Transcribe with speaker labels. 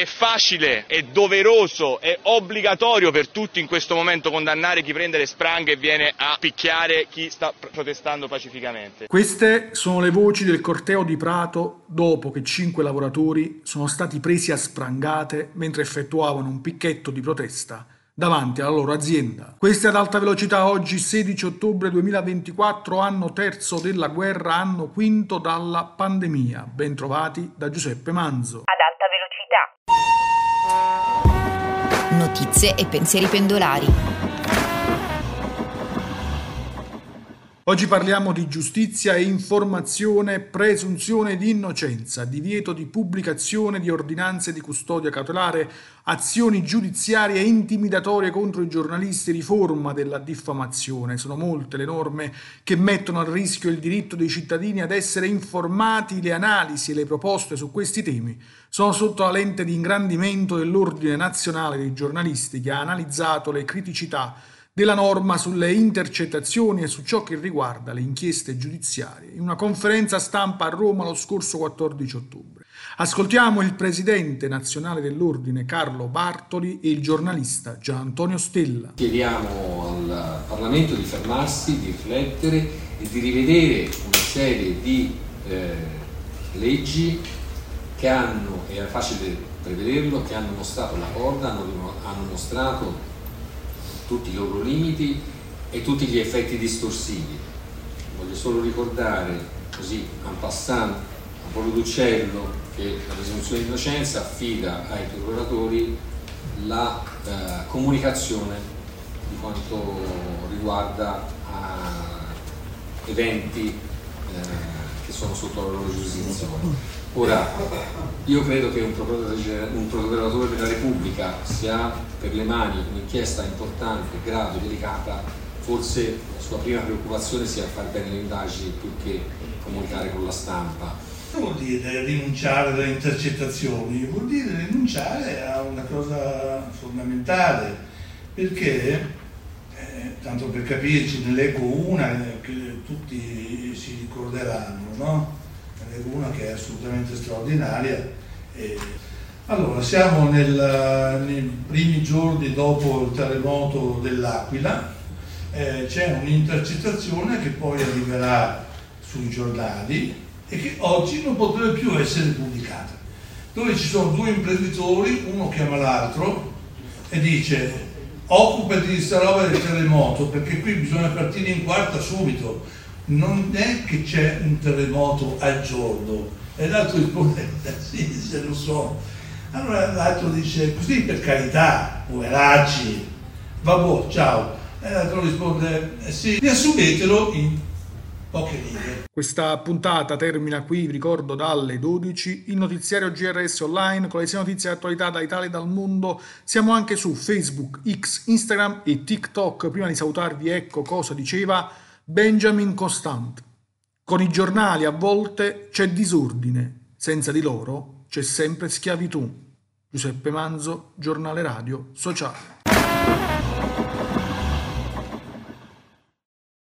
Speaker 1: È facile, è doveroso, è obbligatorio per tutti in questo momento condannare chi prende le spranghe e viene a picchiare chi sta protestando pacificamente.
Speaker 2: Queste sono le voci del corteo di Prato dopo che 5 lavoratori sono stati presi a sprangate mentre effettuavano un picchetto di protesta davanti alla loro azienda. Queste ad alta velocità oggi 16 ottobre 2024, anno terzo della guerra, anno quinto dalla pandemia. Ben trovati da Giuseppe Manzo.
Speaker 3: Ad alta velocità. Notizie e pensieri pendolari.
Speaker 2: Oggi parliamo di giustizia e informazione, presunzione di innocenza, divieto di pubblicazione di ordinanze di custodia cautelare, azioni giudiziarie e intimidatorie contro i giornalisti, riforma della diffamazione. Sono molte le norme che mettono a rischio il diritto dei cittadini ad essere informati. Le analisi e le proposte su questi temi sono sotto la lente di ingrandimento dell'Ordine Nazionale dei Giornalisti, che ha analizzato le criticità della norma sulle intercettazioni e su ciò che riguarda le inchieste giudiziarie in una conferenza stampa a Roma lo scorso 14 ottobre. Ascoltiamo il presidente nazionale dell'Ordine Carlo Bartoli e il giornalista Gian Antonio Stella.
Speaker 4: Chiediamo al Parlamento di fermarsi, di riflettere e di rivedere una serie di leggi che hanno, è facile prevederlo, che hanno mostrato la corda, hanno mostrato tutti i loro limiti e tutti gli effetti distorsivi. Voglio solo ricordare, così en passant, a volo d'uccello, che la presunzione di innocenza affida ai procuratori la comunicazione di quanto riguarda eventi che sono sotto la loro giurisdizione. Ora, io credo che un procuratore della Repubblica, se ha per le mani un'inchiesta importante, grave, delicata, forse la sua prima preoccupazione sia far bene le indagini più che comunicare con la stampa.
Speaker 5: Non vuol dire rinunciare alle intercettazioni, vuol dire rinunciare a una cosa fondamentale, perché, tanto per capirci, ne leggo una che tutti si ricorderanno, no? Una che è assolutamente straordinaria. Allora, siamo nei primi giorni dopo il terremoto dell'Aquila, c'è un'intercettazione che poi arriverà sui giornali e che oggi non potrebbe più essere pubblicata, dove ci sono due imprenditori, uno chiama l'altro e dice: occupati di sta roba del terremoto, perché qui bisogna partire in quarta subito. Non è che c'è un terremoto al giorno, e l'altro risponde: sì, se lo so. Allora l'altro dice: così per carità, poveracci, vabbè, ciao. E l'altro risponde: sì, riassumetelo in poche righe.
Speaker 2: Questa puntata termina qui, vi ricordo, dalle 12, il notiziario GRS Online con le 6 notizie di attualità da Italia e dal mondo. Siamo anche su Facebook, X, Instagram e TikTok. Prima di salutarvi, ecco cosa diceva Benjamin Constant: con i giornali a volte c'è disordine, senza di loro c'è sempre schiavitù. Giuseppe Manzo, Giornale Radio Sociale.